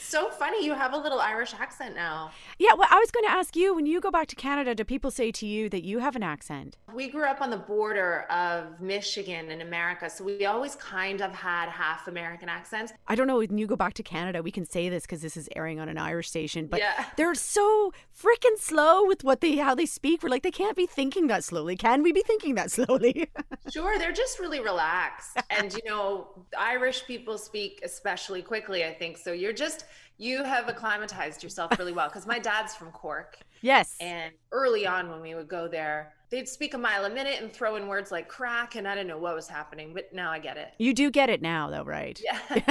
so funny. You have a little Irish accent now. Yeah, well, I was going to ask you, when you go back to Canada, do people say to you that you have an accent? We grew up on the border of Michigan and America, so we always kind of had half American accents. I don't know, when you go back to Canada, we can say this because this is airing on an Irish station, but Yeah. they're so freaking slow with how they speak. We're like, they can't be thinking that slowly. Can we be thinking that slowly? Sure, they're just really relaxed. And Irish people speak especially quickly, I think. So you have acclimatized yourself really well. Because my dad's from Cork. Yes. And early on when we would go there, they'd speak a mile a minute and throw in words like crack, and I didn't know what was happening, but now I get it. You do get it now, though, right? Yeah.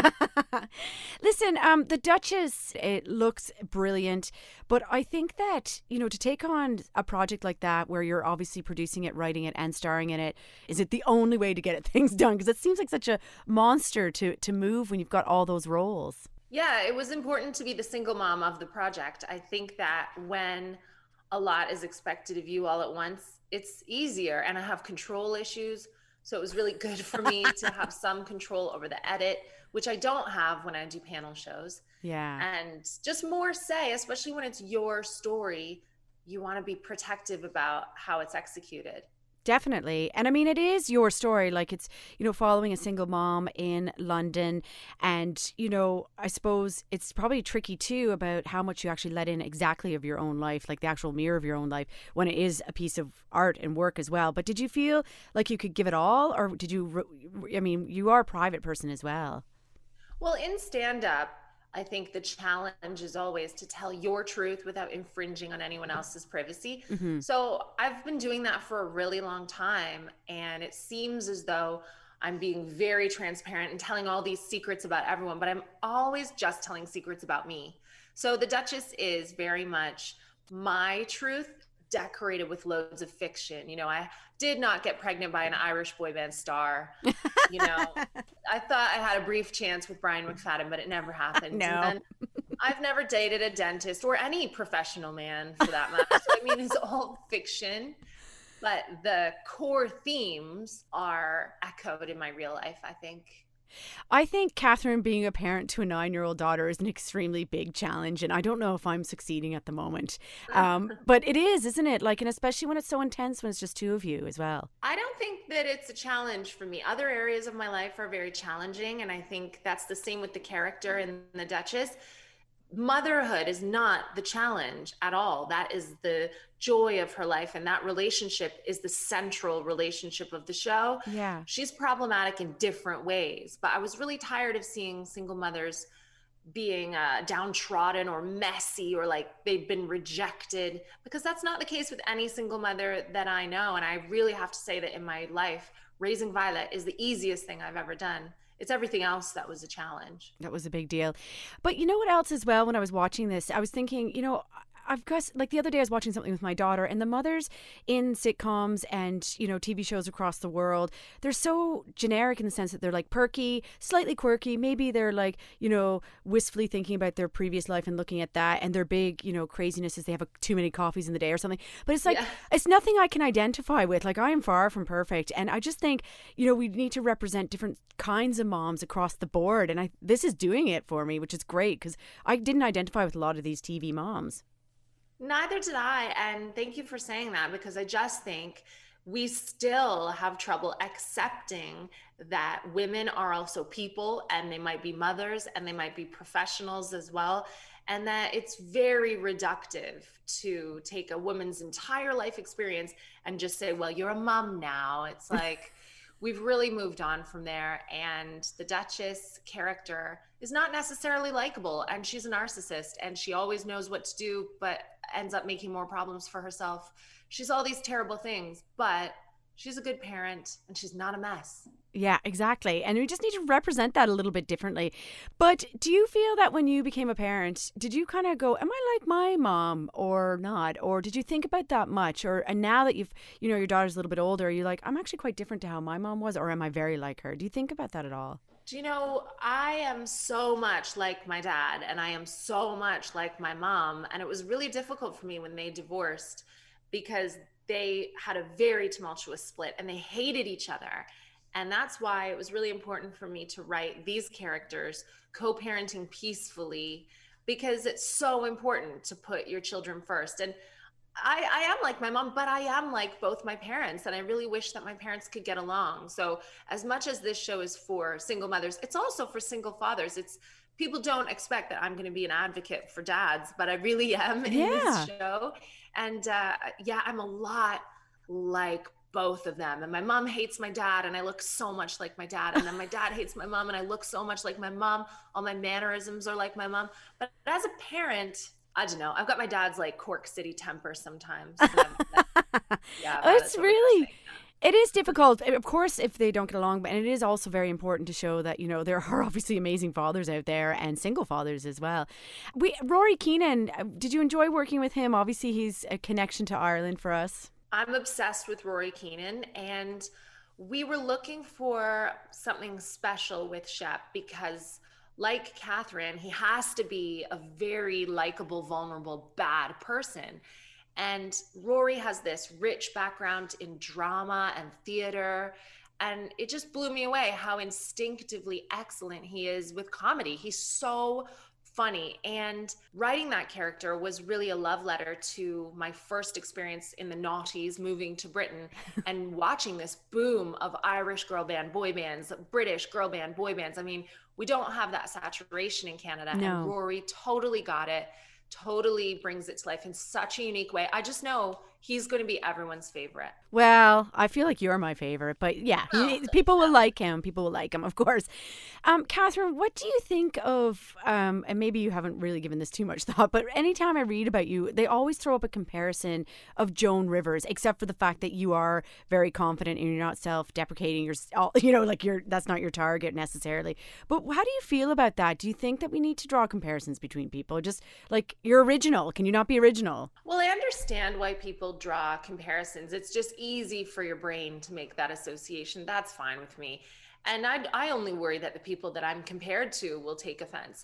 Listen, the Duchess, it looks brilliant, but I think that, to take on a project like that where you're obviously producing it, writing it, and starring in it, is it the only way to get things done? Because it seems like such a monster to move when you've got all those roles. Yeah, it was important to be the single mom of the project. I think that when a lot is expected of you all at once, it's easier. And I have control issues. So it was really good for me to have some control over the edit, which I don't have when I do panel shows. Yeah. And just more say, especially when it's your story, you want to be protective about how it's executed. Definitely. And I mean, it is your story. Like it's, following a single mom in London. And, I suppose it's probably tricky too about how much you actually let in exactly of your own life, like the actual mirror of your own life, when it is a piece of art and work as well. But did you feel like you could give it all? Or did you, I mean, you are a private person as well. Well, in stand up, I think the challenge is always to tell your truth without infringing on anyone else's privacy. Hmm. So I've been doing that for a really long time. And it seems as though I'm being very transparent and telling all these secrets about everyone, but I'm always just telling secrets about me. So the Duchess is very much my truth decorated with loads of fiction. I did not get pregnant by an Irish boy band star. You know, I thought I had a brief chance with Brian McFadden, but it never happened. And No. then I've never dated a dentist or any professional man for that matter. So, I mean, it's all fiction, but the core themes are echoed in my real life, I think. I think Catherine being a parent to a 9-year-old daughter is an extremely big challenge, and I don't know if I'm succeeding at the moment. But it is, isn't it? Like, and especially when it's so intense, when it's just two of you as well. I don't think that it's a challenge for me. Other areas of my life are very challenging, and I think that's the same with the character in The Duchess. Motherhood is not the challenge at all. That is the joy of her life, and that relationship is the central relationship of the show. Yeah. She's problematic in different ways, but I was really tired of seeing single mothers being downtrodden or messy or like they've been rejected, because that's not the case with any single mother that I know. And I really have to say that in my life, raising Violet is the easiest thing I've ever done. It's everything else that was a challenge. That was a big deal. But you know what else as well, when I was watching this, I was thinking, I've got, like, the other day I was watching something with my daughter, and the mothers in sitcoms and, TV shows across the world, they're so generic in the sense that they're like perky, slightly quirky. Maybe they're like, wistfully thinking about their previous life and looking at that. And their big, craziness is they have too many coffees in the day or something. But it's like, Yeah. it's nothing I can identify with. Like, I am far from perfect. And I just think, we need to represent different kinds of moms across the board. And this is doing it for me, which is great, because I didn't identify with a lot of these TV moms. Neither did I. And thank you for saying that, because I just think we still have trouble accepting that women are also people, and they might be mothers and they might be professionals as well. And that it's very reductive to take a woman's entire life experience and just say, well, you're a mom now. It's like, we've really moved on from there. And the Duchess character is not necessarily likable, and she's a narcissist, and she always knows what to do, but ends up making more problems for herself. She's all these terrible things, but she's a good parent, and she's not a mess. Yeah, exactly. And we just need to represent that a little bit differently. But do you feel that when you became a parent, did you kind of go, am I like my mom or not? Or did you think about that much? And now that your daughter's a little bit older, are you like, I'm actually quite different to how my mom was, or am I very like her? Do you think about that at all? Do you know, I am so much like my dad, and I am so much like my mom. And it was really difficult for me when they divorced, because they had a very tumultuous split and they hated each other. And that's why it was really important for me to write these characters co-parenting peacefully, because it's so important to put your children first. And I am like my mom, but I am like both my parents. And I really wish that my parents could get along. So as much as this show is for single mothers, it's also for single fathers. It's people don't expect that I'm going to be an advocate for dads, but I really am in this show. And yeah, I'm a lot like both of them. And my mom hates my dad and I look so much like my dad. And then my dad hates my mom and I look so much like my mom. All my mannerisms are like my mom. But as a parent, I don't know. I've got my dad's like Cork City temper sometimes. Yeah, it's really, it is difficult. Of course, if they don't get along, and it is also very important to show that, you know, there are obviously amazing fathers out there and single fathers as well. Rory Keenan, did you enjoy working with him? Obviously, he's a connection to Ireland for us. I'm obsessed with Rory Keenan, and we were looking for something special with Shep because, like Catherine, he has to be a very likable, vulnerable, bad person. And Rory has this rich background in drama and theater. And it just blew me away how instinctively excellent he is with comedy. He's so funny. And writing that character was really a love letter to my first experience in the noughties, moving to Britain and watching this boom of Irish girl band boy bands, British girl band boy bands. I mean, we don't have that saturation in Canada. No. And Rory totally got it, totally brings it to life in such a unique way. I just know he's going to be everyone's favorite. Well, I feel like you're my favorite, but yeah, people will like him. People will like him, of course. Catherine, what do you think of, and maybe you haven't really given this too much thought, but anytime I read about you, they always throw up a comparison of Joan Rivers, except for the fact that you are very confident and you're not self-deprecating. That's not your target necessarily. But how do you feel about that? Do you think that we need to draw comparisons between people? Just like, you're original. Can you not be original? Well, I understand why people draw comparisons. It's just easy for your brain to make that association. That's fine with me. And I only worry that the people that I'm compared to will take offense.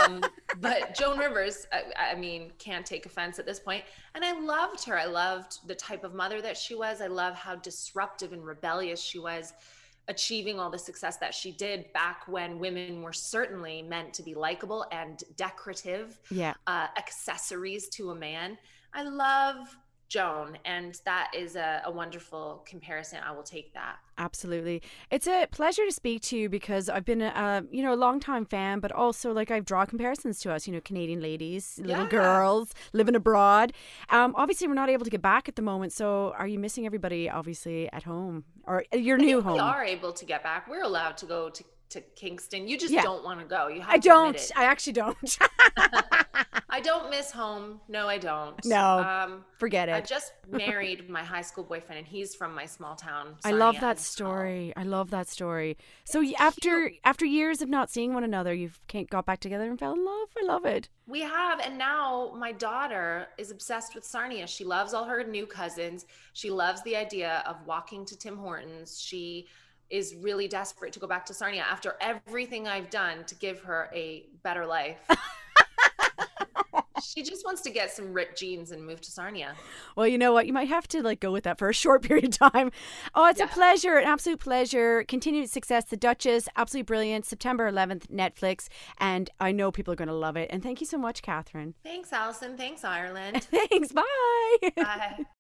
But Joan Rivers, I mean, can't take offense at this point. And I loved her. I loved the type of mother that she was. I love how disruptive and rebellious she was, achieving all the success that she did back when women were certainly meant to be likable and decorative, accessories to a man. I love Joan, and that is a wonderful comparison. I will take that. Absolutely. It's a pleasure to speak to you because I've been a long-time fan, but also like I draw comparisons to us, Canadian ladies, little girls living abroad. Obviously we're not able to get back at the moment. So are you missing everybody obviously at home or your new home? We are able to get back. We're allowed to go to Kingston. You just don't want to go. You have I don't. I actually don't. I don't miss home. No, I don't. No, forget it. I just married my high school boyfriend, and he's from my small town. Sarnia. I love that story. I love that story. So after years of not seeing one another, you've got back together and fell in love. I love it. We have, and now my daughter is obsessed with Sarnia. She loves all her new cousins. She loves the idea of walking to Tim Hortons. She is really desperate to go back to Sarnia after everything I've done to give her a better life. She just wants to get some ripped jeans and move to Sarnia. Well, you know what? You might have to go with that for a short period of time. Oh, it's a pleasure, an absolute pleasure. Continued success. The Duchess, absolutely brilliant. September 11th, Netflix. And I know people are going to love it. And thank you so much, Catherine. Thanks, Alison. Thanks, Ireland. Thanks. Bye. Bye.